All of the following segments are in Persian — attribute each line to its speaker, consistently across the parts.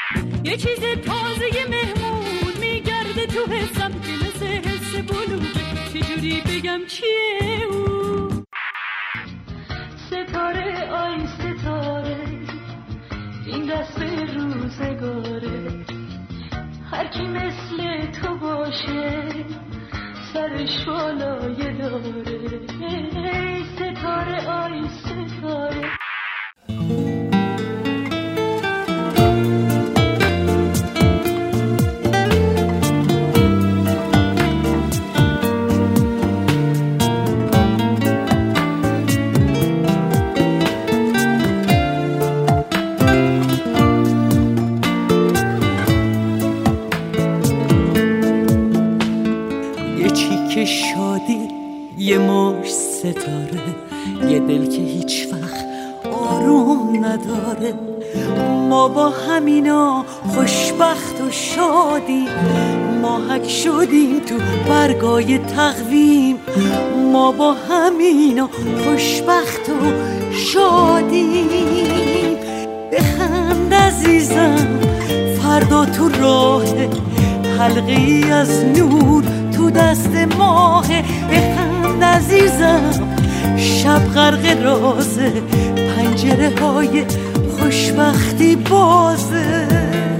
Speaker 1: یه چیز تازه مهمون میگرده تو حسم که مثل حس بلوغه، چجوری بگم چیه او؟ ستاره آی ستاره این رسم روزگاره، هر کی مثل تو باشه سرش بالای داره. ای ستاره آی ستاره.
Speaker 2: یه مش ستاره، یه دل که هیچ وقت آروم نداره. ما با همینا خوشبخت و شادیم، ماهک شدیم تو برگای تقویم. ما با همینا خوشبخت و شادیم. بخند عزیزم فردا تو راه، حلقه‌ای از نور تو دست ماه. بخند عزیزم شب غرق رازه، پنجره های خوشبختی بازه.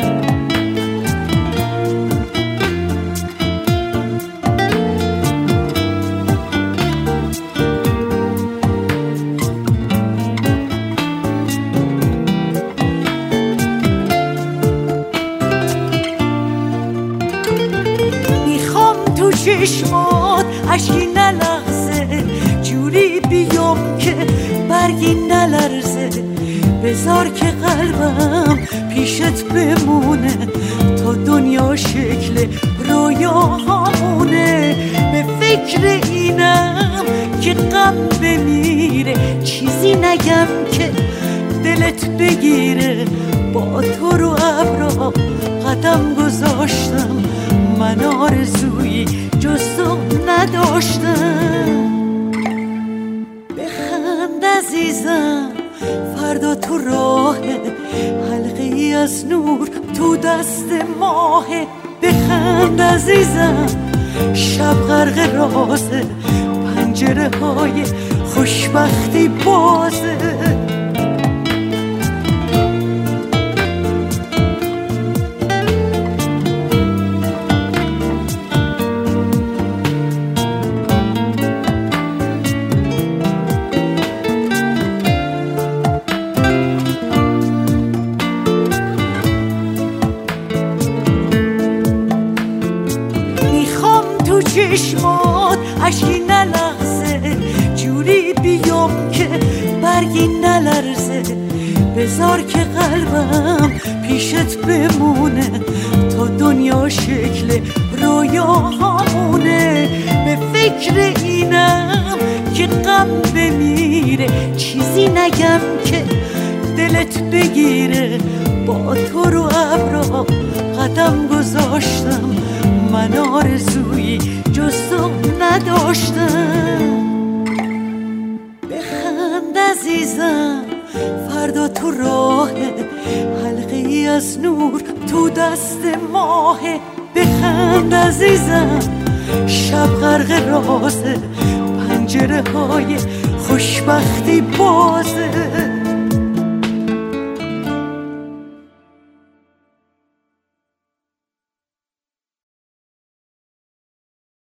Speaker 2: چشمات اشکی نلغزه، جوری بیام که برگی نلرزه. بذار که قلبم پیشت بمونه تا دنیا شکل رویاهامونه. به فکر اینم که غم بمیره، چیزی نگم که دلت بگیره. با تو رو ابرا قدم گذاشتم، من آرزویی جز تو نداشتم. بخند عزیزم فردا تو راه، حلقه‌ای از نور تو دست ماه. بخند عزیزم شب غرق رازه، پنجره های خوشبختی بازه. چشمات اشکی نلغزه، جوری بیام که برگی نلرزه. بذار که قلبم پیشت بمونه تا دنیا شکل رویاهامونه. به فکر اینم که غم بمیره، چیزی نگم که دلت بگیره. با تو رو ابرا قدم گذاشتم، من آرزویی جز تو نداشتم. بخند عزیزم فردا تو راه، حلقه‌ای از نور تو دست ماه. بخند عزیزم شب غرق رازه، پنجره های خوشبختی بازه.